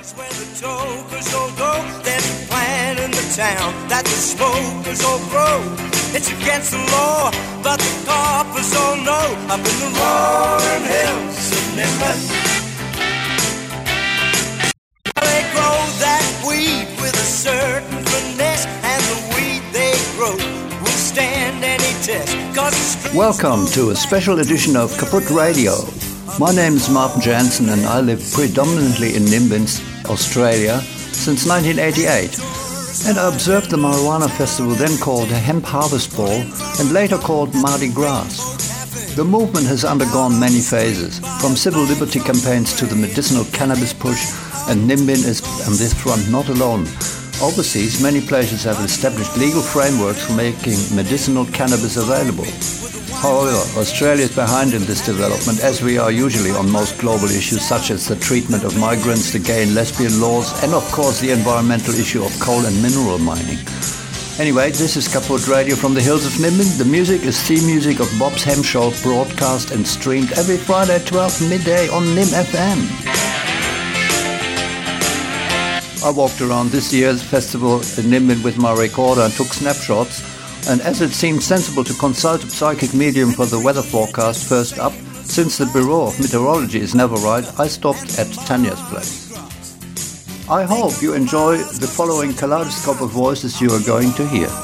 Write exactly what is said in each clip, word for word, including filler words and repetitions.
Where the tokers all go, there's a plan in the town that the smokers all grow. It's against the law, but the coppers all know. Up in the roaring hills of Nimbin, they grow that weed with a certain finesse, and the weed they grow will stand any test. Welcome to a special edition of Kaput Radio. My name is Martin Jansen and I live predominantly in Nimbin, Australia, since nineteen eighty-eight. And I observed the marijuana festival then called Hemp Harvest Ball and later called Mardi Gras. The movement has undergone many phases, from civil liberty campaigns to the medicinal cannabis push, and Nimbin is on this front not alone. Overseas, many places have established legal frameworks for making medicinal cannabis available. However, Australia is behind in this development, as we are usually on most global issues such as the treatment of migrants, the gay and lesbian laws, and of course the environmental issue of coal and mineral mining. Anyway, this is Kaput Radio from the hills of Nimbin. The music is theme music of Bob's Hem Show, broadcast and streamed every Friday at twelve midday on Nim F M. I walked around this year's festival in Nimbin with my recorder and took snapshots. And as it seemed sensible to consult a psychic medium for the weather forecast first up, since the Bureau of Meteorology is never right, I stopped at Tanya's place. I hope you enjoy the following kaleidoscope of voices you are going to hear.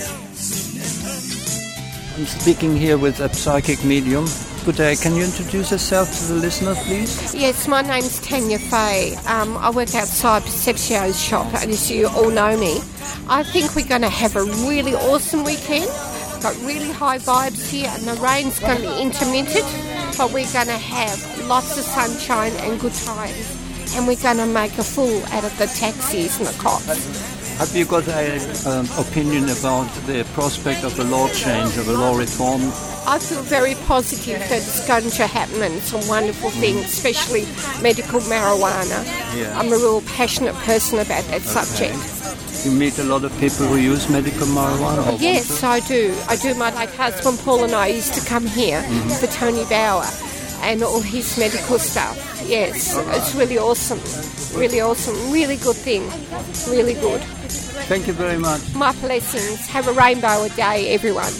I'm speaking here with a psychic medium. Good day. Can you introduce yourself to the listeners, please? Yes, my name's Tanya Fay. Um, I work outside Perceptio's shop, and as you all know me, I think we're going to have a really awesome weekend. We've got really high vibes here, and the rain's going to be intermittent, but we're going to have lots of sunshine and good times, and we're going to make a fool out of the taxis and the cops. Have you got an um, opinion about the prospect of a law change, of a law reform? I feel very positive that it's going to happen, and it's a wonderful thing, especially medical marijuana. Yeah. I'm a real passionate person about that okay. subject. You meet a lot of people who use medical marijuana? Yes, I do. I do. My late husband Paul and I used to come here mm-hmm. for Tony Bauer and all his medical stuff. Yes, right. It's really awesome. Really awesome. Really good thing. Really good. Thank you very much. My blessings. Have a rainbow a day, everyone.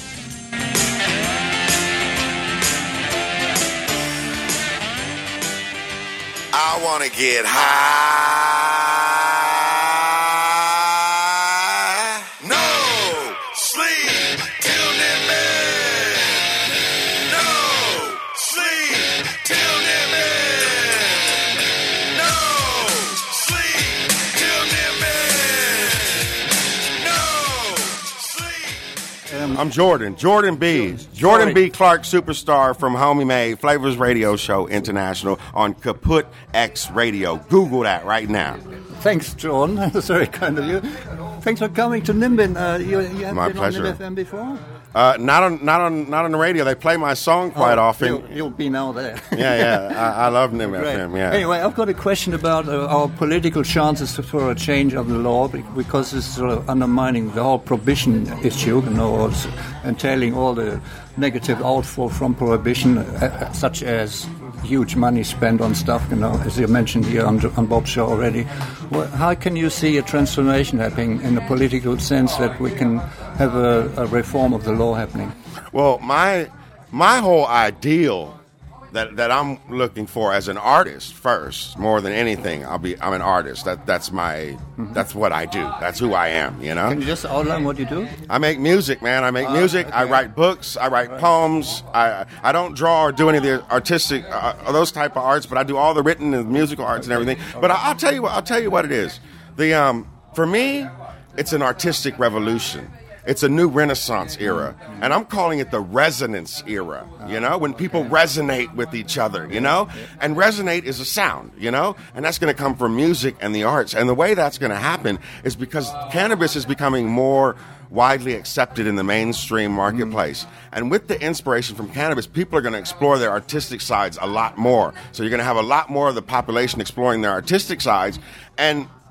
I want to get high. No sleep till midnight. No sleep till midnight. No sleep till midnight. No sleep. Um, I'm Jordan. Jordan B. Jordan B. Clark, superstar from Homie Made, Flavors Radio Show International on Kaput X Radio. Google that right now. Thanks, John. That's very kind of you. Thanks for coming to Nimbin. Uh, you, you have My been pleasure. on Nim F M before? Uh, not on, not on, not on the radio. They play my song quite oh, often. You'll, you'll be now there. yeah, yeah. I, I love Nim F M. Yeah. Anyway, I've got a question about uh, our political chances for a change of the law, because it's sort of undermining the whole prohibition issue, you know, also entailing all the negative outflow from prohibition, uh, such as huge money spent on stuff, you know, as you mentioned here on, on Bob's show already. Well, how can you see a transformation happening in a political sense that we can have a, a reform of the law happening? Well, my my whole ideal that that I'm looking for as an artist first, more than anything, I'll be I'm an artist. That that's my mm-hmm. that's what I do. That's who I am. You know. Can you just outline what you do? I make music, man. I make uh, music. Okay. I write books. I write right. poems. I I don't draw or do any of the artistic uh, those type of arts, but I do all the written and musical arts and everything. Okay. But I, I'll tell you what I'll tell you what it is. The um for me, it's an artistic revolution. It's a new Renaissance era, and I'm calling it the resonance era, you know, when people resonate with each other, you know, and resonate is a sound, you know, and that's going to come from music and the arts, and the way that's going to happen is because cannabis is becoming more widely accepted in the mainstream marketplace, and with the inspiration from cannabis, people are going to explore their artistic sides a lot more, so you're going to have a lot more of the population exploring their artistic sides, and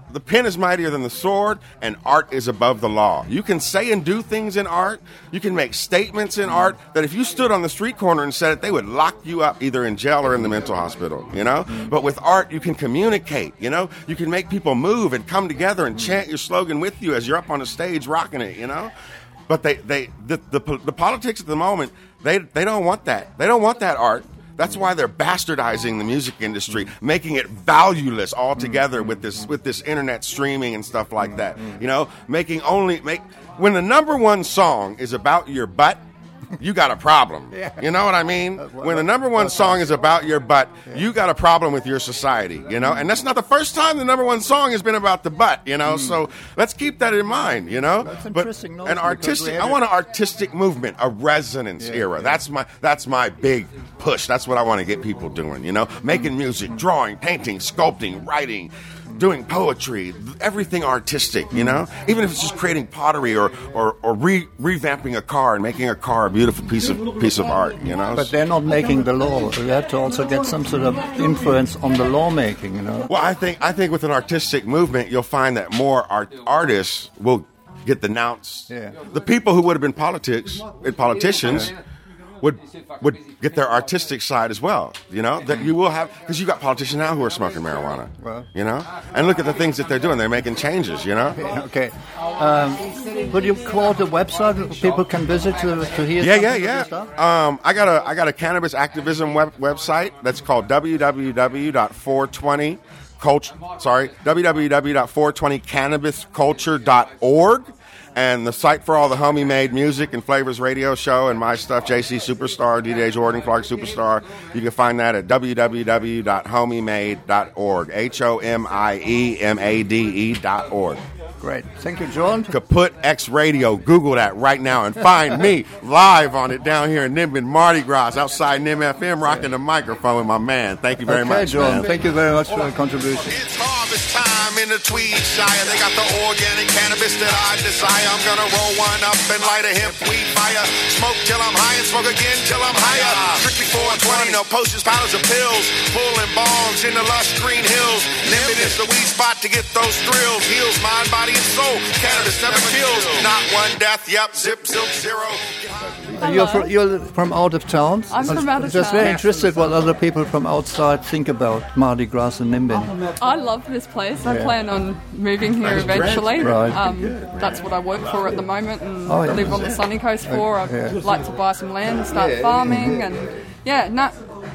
the pen is mightier than the sword, and art is above the law. You can say and do things in art. You can make statements in art that if you stood on the street corner and said it, they would lock you up either in jail or in the mental hospital, you know? But with art, you can communicate, you know? You can make people move and come together and chant your slogan with you as you're up on the stage rocking it, you know? But they, they the, the, the politics at the moment, they, they don't want that. They don't want that art. That's why they're bastardizing the music industry, making it valueless altogether with this with this internet streaming and stuff like that. You know, making only make when the number one song is about your butt, you got a problem. You know what I mean? When the number one song is about your butt, you got a problem with your society, you know? And that's not the first time the number one song has been about the butt, you know? So let's keep that in mind, you know? That's but interesting. an artistic, I want an artistic movement, a resonance era. That's my that's my big push. That's what I want to get people doing, you know? Making music, drawing, painting, sculpting, writing, doing poetry, everything artistic, you know? Even if it's just creating pottery or or, or re, revamping a car and making a car a beautiful piece of piece of art, you know? But they're not making the law. You have to also get some sort of influence on the lawmaking, you know? Well, I think I think with an artistic movement, you'll find that more art, artists will get denounced. Yeah. The people who would have been politics, politicians, would would get their artistic side as well. You know that you will have because you got politicians now who are smoking marijuana. Well. You know, and look at the things that they're doing. They're making changes. You know. Okay. Um, would you quote the website people can visit to, to hear? Yeah, some yeah, of yeah. this stuff? Um, I got a I got a cannabis activism web, website that's called w w w dot four twenty culture. Sorry, w w w dot four twenty cannabis culture dot org. And the site for all the Homie Made music and Flavors radio show and my stuff, J C Superstar, D J Jordan Clark Superstar. You can find that at w w w dot homie made dot org. H O M I E M A D E dot org. Great. Thank you, John. Kaput X Radio. Google that right now and find me live on it down here in Nimbin Mardi Gras outside Nim F M rocking the microphone with my man. Thank you very okay, much, John. man. Thank you very much for your contribution. It's harvest time in the Tweed Shire. They got the organic cannabis that I desire. I'm gonna roll one up and light a hemp weed fire. Smoke till I'm high and smoke again till I'm higher. Strictly four twenty, no potions, powders, or pills. Pulling bombs in the lush green hills. Nimbin is the weed spot to get those thrills. Heals mind, body, and soul. Cannabis never kills. Not one death. Yep, zip, zip, zero. You're from, you're from out of town? I'm from out of Just town. very interested what other people from outside think about Mardi Gras and Nimbin. I love this place. I Yeah. plan on moving here eventually. Right. Um, that's what I work for at the moment and Oh, yeah. live on the sunny coast for. I'd Yeah. like to buy some land, start farming, and yeah, not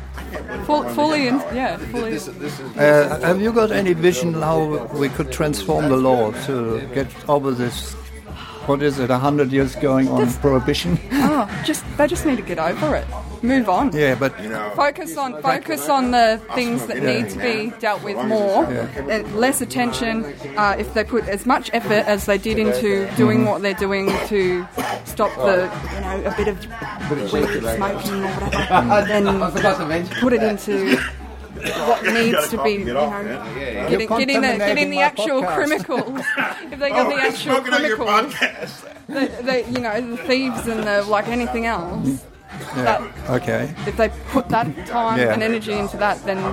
full, fully, in, yeah, fully. Uh, have you got any vision how we could transform the law to get over this, what is it, a hundred years going on prohibition? Oh, just they just need to get over it. Move on. Yeah, but Focus on focus on the things that need to be dealt with more, and less attention. Uh, if they put as much effort as they did into doing what they're doing to stop the, you know, a bit of weed smoking or whatever, then put it into what needs to be, you know, getting, getting the getting the actual criminals. If they got the actual criminals, the, the, you know, the thieves and the like anything else. That, okay. if they put that time Yeah. and energy into that, then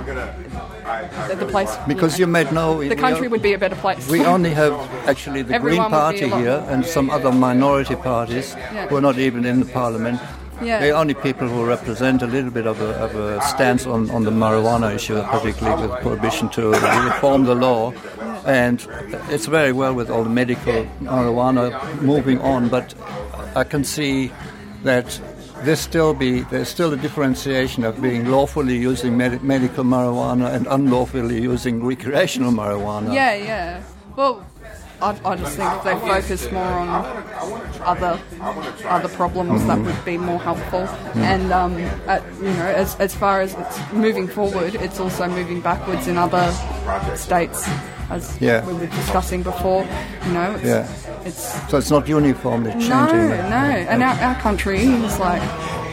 the, the place, Because you made no... the country would be a better place. We only have actually the Everyone Green would be Party a lot- here and some other minority parties Yeah. who are not even in the parliament. Yeah. They're only people who represent a little bit of a, of a stance on, on the marijuana issue, particularly with prohibition to reform the law. And it's very well with all the medical marijuana moving on, but I can see that There's still be there's still a differentiation of being lawfully using med- medical marijuana and unlawfully using recreational marijuana. Yeah, yeah. Well, I, I just think if they focus more on other other problems, that would be more helpful. And um, at, you know, as as far as it's moving forward, it's also moving backwards in other states, as Yeah. we were discussing before. You know, it's, Yeah. it's So it's not uniformly no, changing. no, and our, our country is like.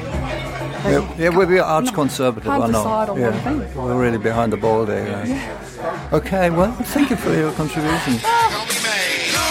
Yeah, yeah, we're arch conservative, Can't I know. decide on yeah. one thing. We're really behind the ball there. Yeah. Okay, well, thank you for your contribution. Homie Made. No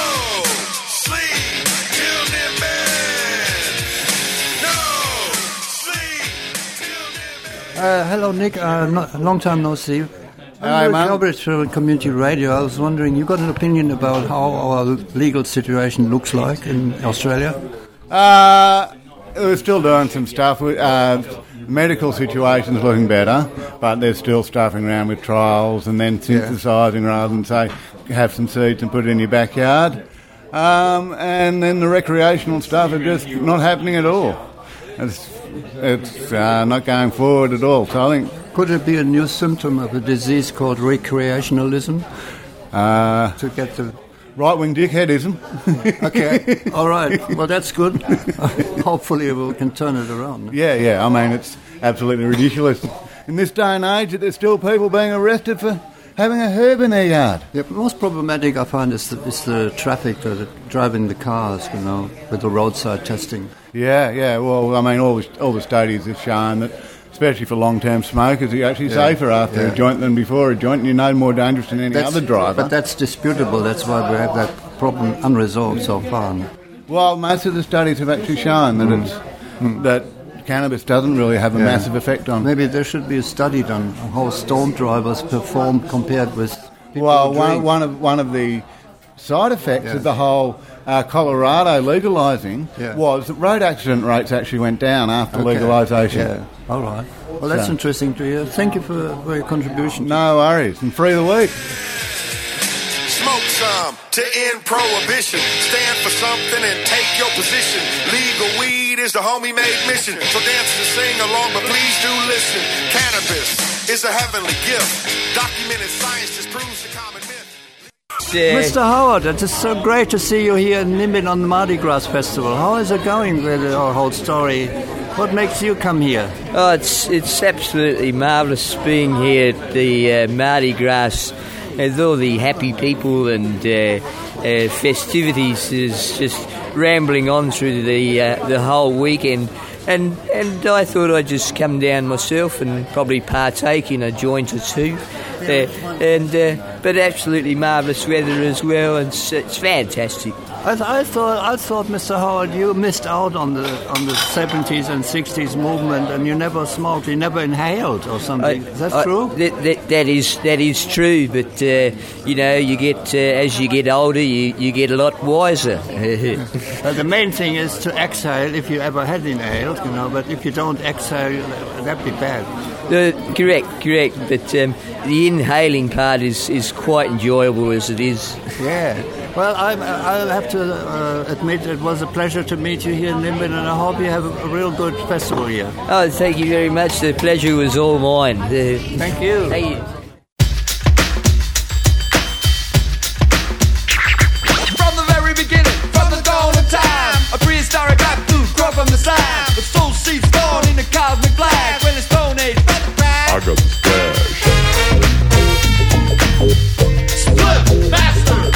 sleep till Nimbin. No sleep till Nimbin. Uh, hello, Nick. Uh, no, long time no see. I'm Albert from Community Radio. I was wondering, you got an opinion about how our legal situation looks like in Australia? Uh, we're still doing some stuff. Uh, medical situation's looking better, but they're still stuffing around with trials and then synthesising yeah. rather than, say, have some seeds and put it in your backyard. Um, and then the recreational stuff are just not happening at all. It's, it's uh, not going forward at all. So I think... Could it be a new symptom of a disease called recreationalism? Uh, to get the... Right-wing dickheadism. Okay, all right. Well, that's good. Hopefully we can turn it around. Yeah, yeah. I mean, it's absolutely ridiculous. In this day and age, there's still people being arrested for having a herb in their yard. Yeah, the most problematic I find is the, is the traffic, the, driving the cars, you know, with the roadside testing. Yeah, yeah. Well, I mean, all the, all the studies have shown that, especially for long-term smokers, you're actually yeah. safer after yeah. a joint than before a joint, and you're no more dangerous than any that's, other driver. But that's disputable. That's why we have that problem unresolved so far. Well, most of the studies have actually shown that mm. it's mm. that cannabis doesn't really have a yeah. massive effect on. Maybe there should be a study done on how storm drivers perform compared with people Well, who one, one of one of the side effects yeah. of the whole uh, Colorado legalising yeah. was that road accident rates actually went down after okay. legalisation. Yeah. All right. Well, that's so. interesting to hear. Thank you for, for your contribution. No worries. And free the week. Smoke some to end prohibition. Stand for something and take your position. Legal weed is the homie made mission. So dance and sing along, but please do listen. Cannabis is a heavenly gift. Documented science just proves the common myth. Yeah. Mister Howard, it is so great to see you here in Nimbin on the Mardi Gras Festival. How is it going with our whole story? What makes you come here? Oh, it's it's absolutely marvellous being here at the uh, Mardi Gras with all the happy people and uh, uh, festivities is just rambling on through the uh, the whole weekend. And and I thought I'd just come down myself and probably partake in a joint or two. Uh, and uh, but absolutely marvellous weather as well, and it's, it's fantastic. I, th- I thought, I thought, Mister Howard, you missed out on the on the seventies and sixties movement, and you never smoked, you never inhaled or something. I, is that I, true? That, that, that is that is true, but uh, you know, you get uh, as you get older, you, you get a lot wiser. Well, the main thing is to exhale if you ever had inhaled, you know. But if you don't exhale, that'd be bad. Uh, correct, correct. But um, the inhaling part is, is quite enjoyable as it is. Yeah. Well, I, I'll have to uh, admit it was a pleasure to meet you here in Nimbin, and I hope you have a, a real good festival here. Oh, thank you very much. The pleasure was all mine. Uh, thank you. Thank you. From the very beginning, from the dawn of time, a prehistoric rap food grow from the slime. The soul seeds born in the cosmic black. When it's Stone Age, I got the stash. Split master.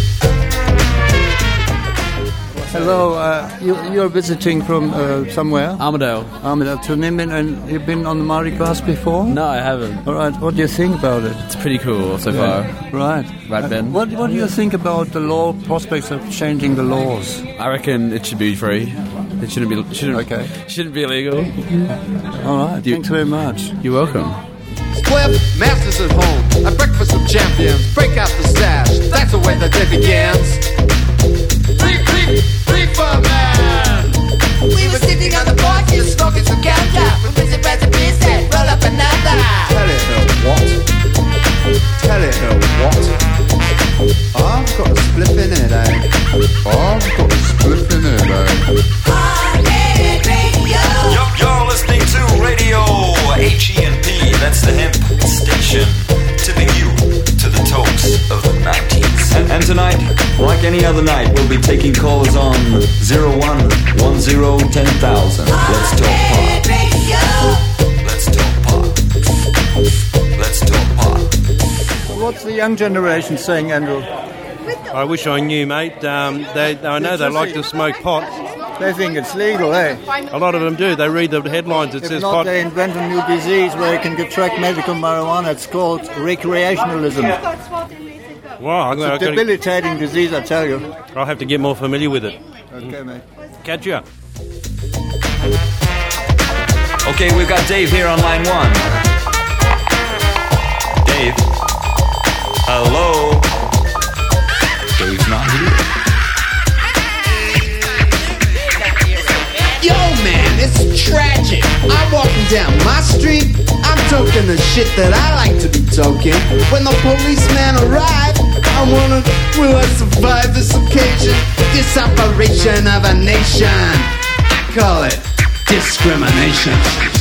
Hello, uh, you, you're visiting from uh, somewhere? Armidale. Armidale to Nimbin, and you've been on the Mardi Gras before? No, I haven't. All right, what do you think about it? It's pretty cool so yeah. far. Right. Right, Ben? Uh, what, what do you think about the law prospects of changing the laws? I reckon it should be free. It shouldn't be shouldn't, okay. shouldn't be illegal. All right, you, thanks very much. You're welcome. Spliff, masters at home, a breakfast of champions. Break out the stash, that's the way the day begins. Free, free, free for man. We were sitting on the porch, just smoking some ganja. We busy by the business, roll up another. Tell it her what? Tell it her what? I've got a spliff in it, eh? I've got a spliff in it, eh? Hard-head radio. You're, you're listening to Radio H E N P, that's the hemp station, tipping you to the tops of the nineties. And, and tonight, like any other night, we'll be taking calls on zero one one zero ten thousand. Let's talk pot. Let's talk pot. Let's talk pot. What's the young generation saying, Andrew? I wish I knew, mate. Um, they, I know they like to smoke pot. They think it's legal, eh? A lot of them do. They read the headlines. It if says not, pot. They invent a new disease where you can get track medical marijuana. It's called recreationalism. Wow, it's a debilitating disease, I tell you. I'll have to get more familiar with it. Okay, mate. Catch you. Okay, we've got Dave here on line one. Dave. down my street, I'm talking the shit that I like to be talking. When the policeman arrived, I wonder, will I survive this occasion? This operation of a nation, I call it discrimination.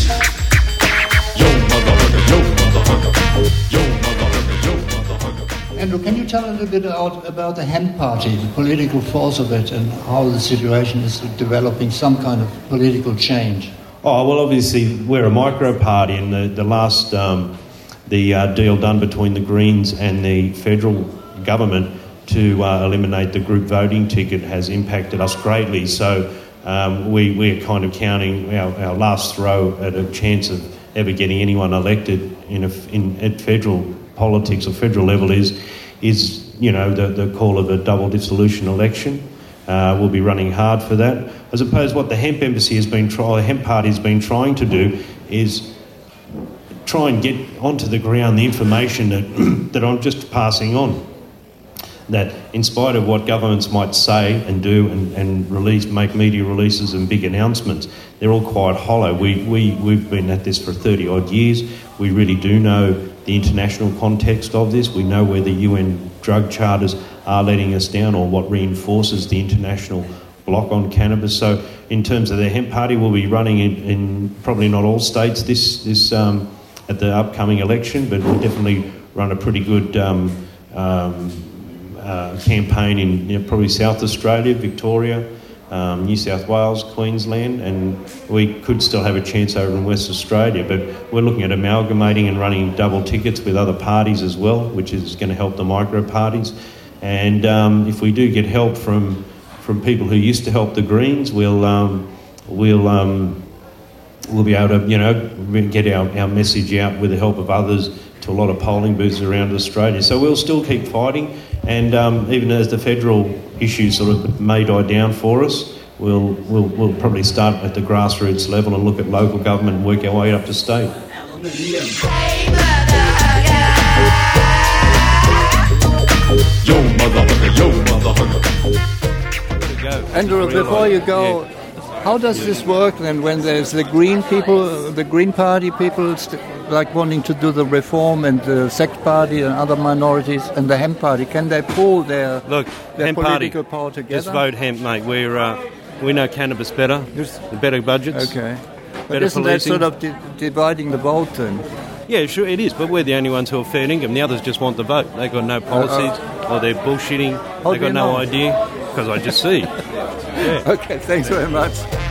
Yo motherfucker, yo motherfucker, yo motherfucker, yo motherfucker. Andrew, can you tell a little bit about, about the Hemp Party, the political force of it, and how the situation is developing some kind of political change? Oh, well, obviously, we're a micro party, and the, the last um, the uh, deal done between the Greens and the federal government to uh, eliminate the group voting ticket has impacted us greatly. So um, we, we're kind of counting our, our last throw at a chance of ever getting anyone elected in, a, in at federal politics or federal level is, is you know, the, the call of a double dissolution election. Uh, we'll be running hard for that. I suppose what the Hemp Embassy has been trying, the Hemp Party has been trying to do is try and get onto the ground the information that that I'm just passing on. That in spite of what governments might say and do and, and release, make media releases and big announcements, they're all quite hollow. We, we, we've been at this for thirty odd years. We really do know the international context of this. We know where the U N drug charters are letting us down or what reinforces the international block on cannabis. So in terms of the Hemp Party, we'll be running in, in probably not all states this, this um, at the upcoming election, but we'll definitely run a pretty good um, um, uh, campaign in you know, probably South Australia, Victoria, um, New South Wales, Queensland, and we could still have a chance over in West Australia, but we're looking at amalgamating and running double tickets with other parties as well, which is going to help the micro parties. And um, if we do get help from from people who used to help the Greens, we'll um, we'll um, we'll be able to you know get our, our message out with the help of others to a lot of polling booths around Australia. So we'll still keep fighting, and um, even as the federal issues sort of may die down for us, we'll we'll we'll probably start at the grassroots level and look at local government and work our way up to state. Yo motherfucker, yo motherfucker. Andrew, before you go, how does this work then when there's the Green people, the Green Party people st- like wanting to do the reform and the Sect Party and other minorities and the Hemp Party? Can they pull their, Look, their Hemp political Party, power together? just vote hemp, mate. We're, uh, we know cannabis better, Yes. the better budgets. Okay. But better isn't policing. that sort of di- dividing the vote then? Yeah, sure it is, but we're the only ones who are fair income. The others just want the vote. They've got no policies, uh, uh, or they're bullshitting. How They've do got you no know? idea, because I just see. Yeah. Okay, thanks very much.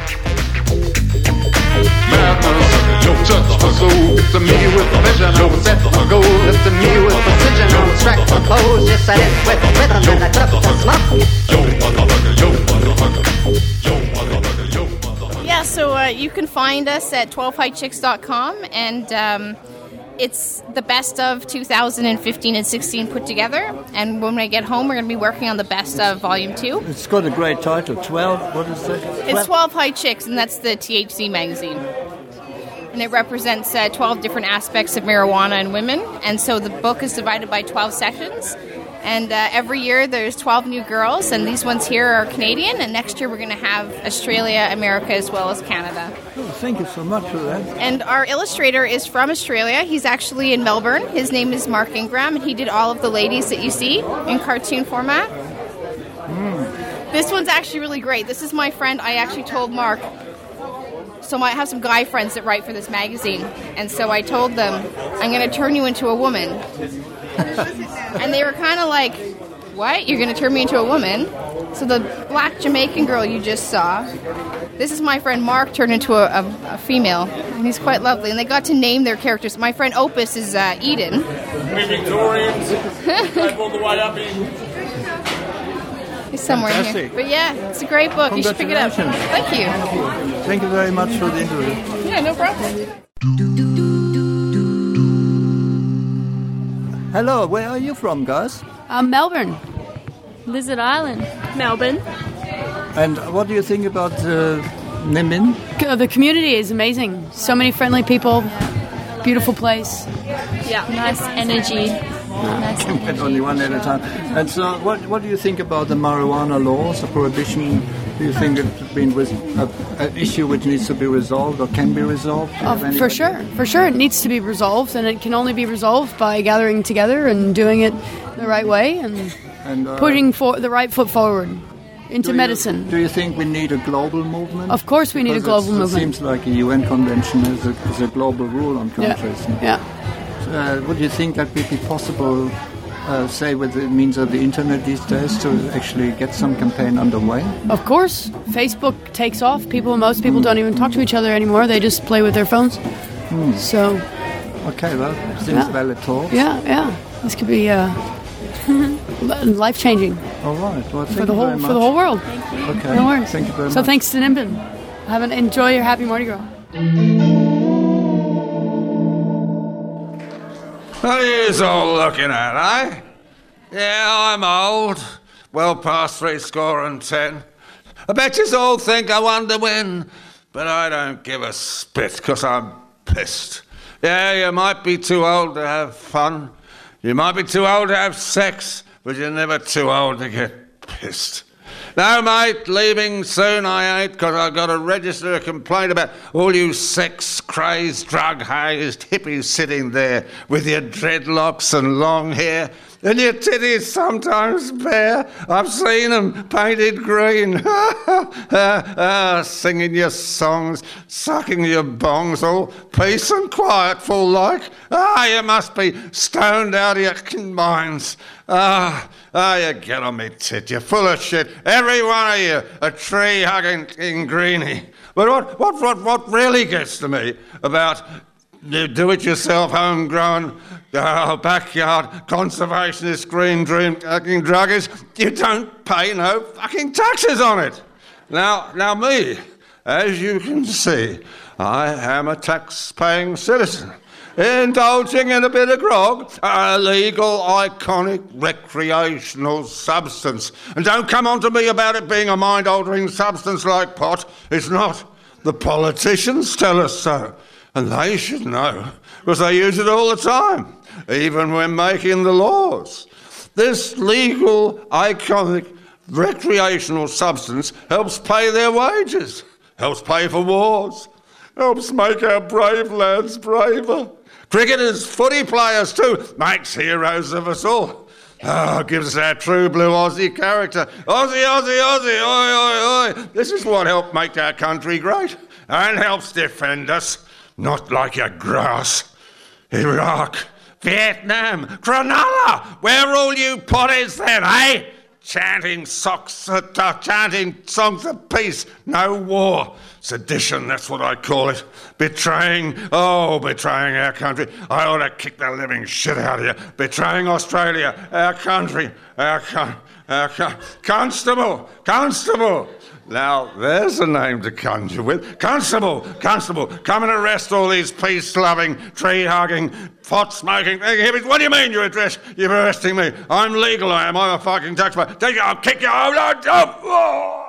Yo, just for soul. It's a me with vision. I was set for goal. It's a me with precision. I was tracked for pose. Yes, I did with rhythm and I clipped the smoke. Yo, motherfucker, yo, motherfucker. Yo, motherfucker, yo, motherfucker. Yeah, so uh, you can find us at twelve high chicks dot com, and um, it's the best of two thousand fifteen and sixteen put together. And when I get home, we're going to be working on the best of Volume two. It's got a great title, twelve, what is that? It's twelve High Chicks, and that's the T H C magazine. And it represents uh, twelve different aspects of marijuana and women. And so the book is divided by twelve sections. And uh, every year there's twelve new girls, and these ones here are Canadian. And next year we're going to have Australia, America, as well as Canada. Oh, thank you so much for that. And our illustrator is from Australia. He's actually in Melbourne. His name is Mark Ingram, and he did all of the ladies that you see in cartoon format. Mm. This one's actually really great. This is my friend. I actually told Mark. So I have some guy friends that write for this magazine. And so I told them, I'm going to turn you into a woman. And they were kind of like, what? You're going to turn me into a woman? So the black Jamaican girl you just saw, this is my friend Mark turned into a, a, a female. And he's quite lovely. And they got to name their characters. My friend Opus is uh, Eden. We Victorians. Drive all the way up in. He's somewhere Fantastic. here. But yeah, it's a great book. You should pick it up. Congratulations. Thank you. Thank you very much for the interview. Yeah, no problem. Hello, where are you from, guys? Um, Melbourne. Lizard Island. Melbourne. And what do you think about uh, Nimbin? C- The community is amazing. So many friendly people. Beautiful place. Yeah. Nice energy. Nice And only one at a time. And so, what what do you think about the marijuana laws, the prohibition Do you think it's been res- a, an issue which needs to be resolved or can be resolved? Oh, for sure, for sure, it needs to be resolved, and it can only be resolved by gathering together and doing it the right way and, and uh, putting for the right foot forward into do medicine. You, do you think we need a global movement? Of course, we need because a global it movement. It seems like a U N convention is a, is a global rule on countries. Yeah. yeah. Uh, would you think that would be possible? Uh, say with the means of the internet these days to actually get some campaign underway? Of course. Facebook takes off. People, most people mm. don't even talk to each other anymore. They just play with their phones. Mm. So. Okay, well, seems yeah. valid talk. Yeah, yeah. This could be uh, life changing. All right. Well, thank for the you whole very much. for the whole world. Thank you. Okay. No worries. Thank you very so much. thanks to Nimbin. Have an enjoy your happy Mardi Gras. What are you all looking at, eh? Yeah, I'm old. Well past three score and ten. I bet you all think I want to win, but I don't give a spit, because I'm pissed. Yeah, you might be too old to have fun. You might be too old to have sex, but you're never too old to get pissed. No, mate, leaving soon I ain't, because I've got to register a complaint about all you sex-crazed, drug-hazed hippies sitting there with your dreadlocks and long hair, and your titties sometimes bare. I've seen them painted green, ah, singing your songs, sucking your bongs, all peace and quietful like. Ah, you must be stoned out of your minds. Ah, ah, you get on me tit, you're full of shit. Every one of you, a tree-hugging greenie. But what, what, what, what really gets to me about do-it-yourself, homegrown, uh, backyard, conservationist, green dream-hugging druggies, you don't pay no fucking taxes on it. Now, now me, as you can see, I am a tax-paying citizen, indulging in a bit of grog, a legal, iconic, recreational substance. And don't come on to me about it being a mind-altering substance like pot. It's not. The politicians tell us so. And they should know, because they use it all the time, even when making the laws. This legal, iconic, recreational substance helps pay their wages, helps pay for wars, helps make our brave lads braver. Cricketers, footy players too, makes heroes of us all. Oh, gives us our true blue Aussie character. Aussie, Aussie, Aussie, oi, oi, oi. This is what helped make our country great and helps defend us, not like your grass. Iraq, Vietnam, Cronulla, where are all you potties then, eh? Chanting socks, uh, chanting songs of peace, no war. Sedition, that's what I call it. Betraying, oh, betraying our country. I ought to kick the living shit out of you. Betraying Australia, our country, our country, our co- Constable, Constable. Now, there's a name to conjure with. Constable, Constable, come and arrest all these peace-loving, tree-hugging, pot-smoking hippies. What do you mean you're, address- you're arresting me? I'm legal, I am. I'm a fucking taxpayer. Take you, I'll kick you. Oh, no, oh.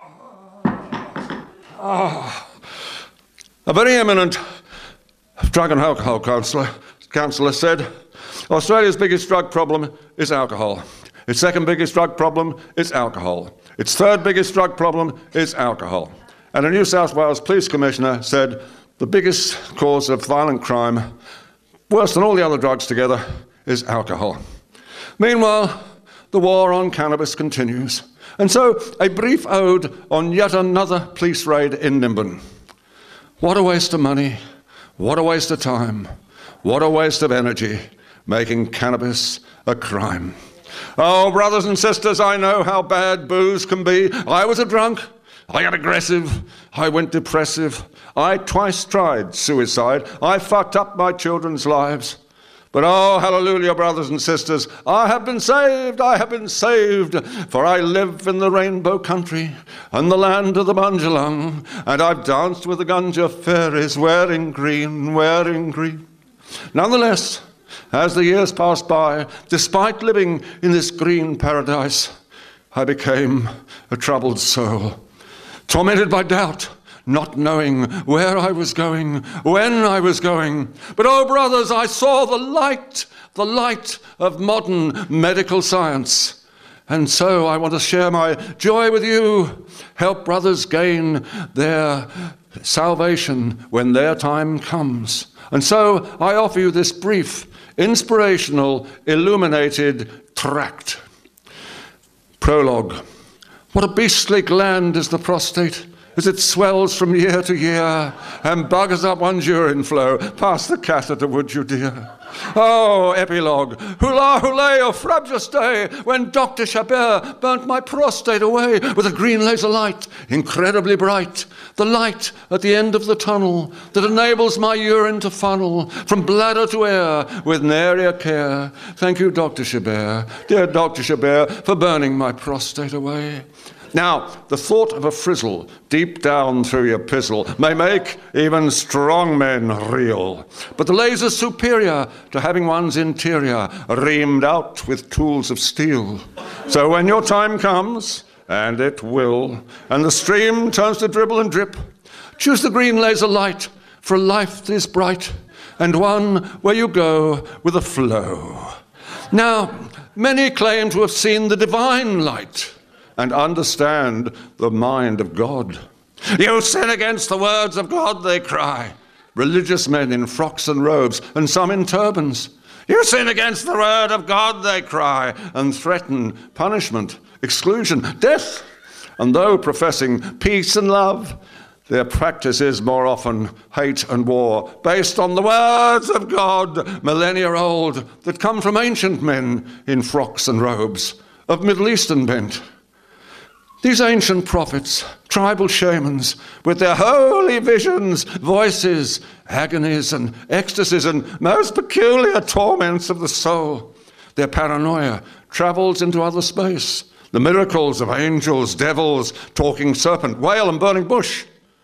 Oh. A very eminent drug and alcohol counsellor, counsellor said, Australia's biggest drug problem is alcohol. Its second biggest drug problem is alcohol. Its third biggest drug problem is alcohol. And a New South Wales Police Commissioner said the biggest cause of violent crime, worse than all the other drugs together, is alcohol. Meanwhile, the war on cannabis continues. And so, a brief ode on yet another police raid in Nimbin. What a waste of money, what a waste of time, what a waste of energy, making cannabis a crime. Oh, brothers and sisters, I know how bad booze can be. I was a drunk, I got aggressive, I went depressive, I twice tried suicide, I fucked up my children's lives. But oh, hallelujah, brothers and sisters, I have been saved, I have been saved, for I live in the rainbow country and the land of the Bunjalung, and I've danced with the ganja fairies wearing green, wearing green. Nonetheless, as the years passed by, despite living in this green paradise, I became a troubled soul, tormented by doubt, not knowing where I was going, when I was going. But oh, brothers, I saw the light, the light of modern medical science. And so I want to share my joy with you, help brothers gain their salvation when their time comes. And so I offer you this brief, inspirational, illuminated tract. Prologue. What a beastly gland is the prostate, as it swells from year to year and buggers up one's urine flow. Pass the catheter, would you, dear? Oh, epilogue. Hula hula, oh frabjous day, when Doctor Chabert burnt my prostate away with a green laser light, incredibly bright. The light at the end of the tunnel that enables my urine to funnel from bladder to air with nary a care. Thank you, Doctor Chabert, dear Doctor Chabert, for burning my prostate away. Now, the thought of a frizzle deep down through your pizzle may make even strong men reel. But the laser's superior to having one's interior reamed out with tools of steel. So when your time comes, and it will, and the stream turns to dribble and drip, choose the green laser light, for life is bright, and one where you go with a flow. Now, many claim to have seen the divine light, and understand the mind of God. You sin against the words of God, they cry. Religious men in frocks and robes, and some in turbans. You sin against the word of God, they cry, and threaten punishment, exclusion, death. And though professing peace and love, their practice is more often hate and war, based on the words of God, millennia old, that come from ancient men in frocks and robes, of Middle Eastern bent. These ancient prophets, tribal shamans, with their holy visions, voices, agonies and ecstasies and most peculiar torments of the soul, their paranoia travels into other space. The miracles of angels, devils, talking serpent, whale and burning bush.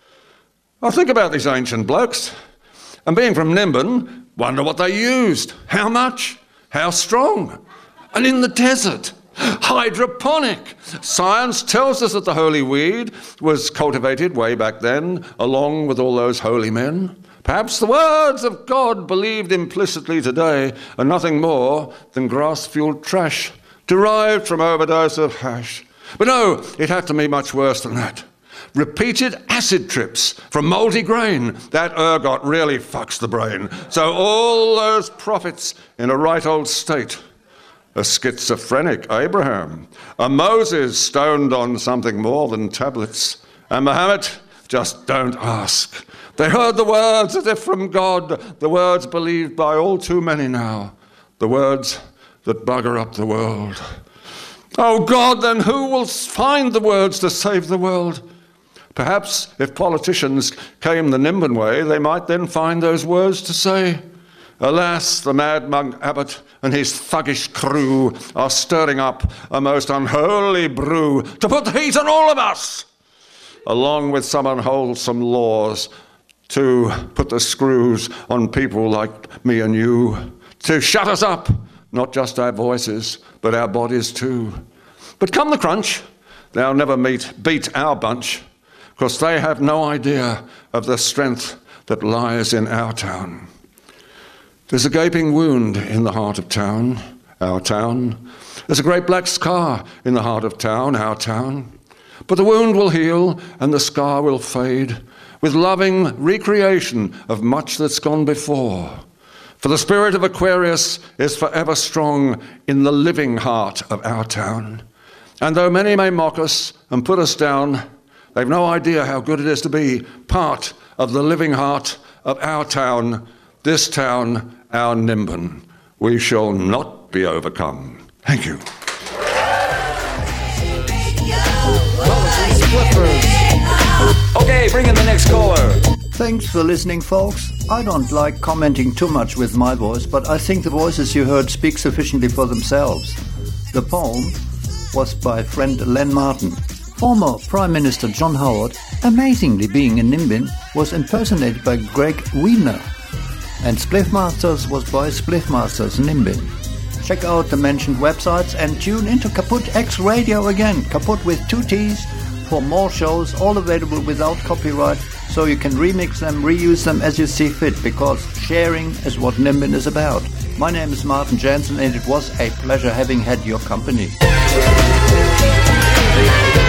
I think about these ancient blokes, and being from Nimbin, wonder what they used, how much, how strong, and in the desert. Hydroponic. Science tells us that the holy weed was cultivated way back then, along with all those holy men. Perhaps the words of God believed implicitly today are nothing more than grass-fueled trash, derived from overdose of hash. But no, it had to be much worse than that. Repeated acid trips from mouldy grain. That ergot really fucks the brain. So all those prophets in a right old state. A schizophrenic Abraham, a Moses stoned on something more than tablets, and Muhammad, just don't ask. They heard the words as if from God, the words believed by all too many now, the words that bugger up the world. Oh God, then who will find the words to save the world? Perhaps if politicians came the Nimbin way, they might then find those words to say. Alas, the mad monk abbot and his thuggish crew are stirring up a most unholy brew to put the heat on all of us, along with some unwholesome laws to put the screws on people like me and you, to shut us up, not just our voices, but our bodies too. But come the crunch, they'll never meet, beat our bunch, because they have no idea of the strength that lies in our town. There's a gaping wound in the heart of town, our town. There's a great black scar in the heart of town, our town. But the wound will heal and the scar will fade with loving recreation of much that's gone before. For the spirit of Aquarius is forever strong in the living heart of our town. And though many may mock us and put us down, they've no idea how good it is to be part of the living heart of our town, this town, our Nimbin. We shall not be overcome. Thank you. Okay, bring in the next caller. Thanks for listening, folks. I don't like commenting too much with my voice, but I think the voices you heard speak sufficiently for themselves. The poem was by friend Len Martin. Former Prime Minister John Howard, amazingly being in Nimbin, was impersonated by Greg Wiener. And Spliffmasters was by Spliffmasters Nimbin. Check out the mentioned websites and tune into Kaput X Radio again, Kaput with two T's, for more shows, all available without copyright so you can remix them, reuse them as you see fit, because sharing is what Nimbin is about. My name is Martin Jansen, and it was a pleasure having had your company.